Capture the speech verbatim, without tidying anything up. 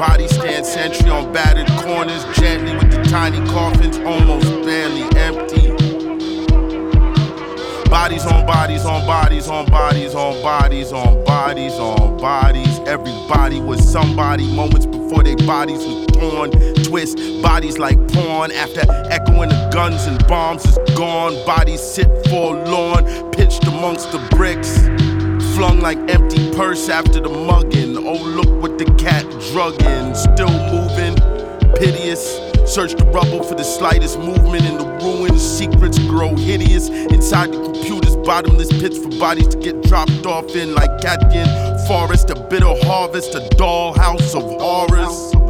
Bodies stand sentry on battered corners, gently with the tiny coffins almost barely empty. Bodies on bodies on bodies on bodies on bodies on bodies on bodies. Everybody was somebody moments before their bodies was torn. Twist bodies like porn after echoing the guns and bombs is gone. Bodies sit forlorn, pitched amongst the bricks, flung like empty purse after the mugging. Oh, look what the cat drugging. Still moving, piteous. Search the rubble for the slightest movement in the ruins. Secrets grow hideous inside the computer's bottomless pits for bodies to get dropped off in like Katkin Forest. A bitter harvest, a dollhouse of horrors.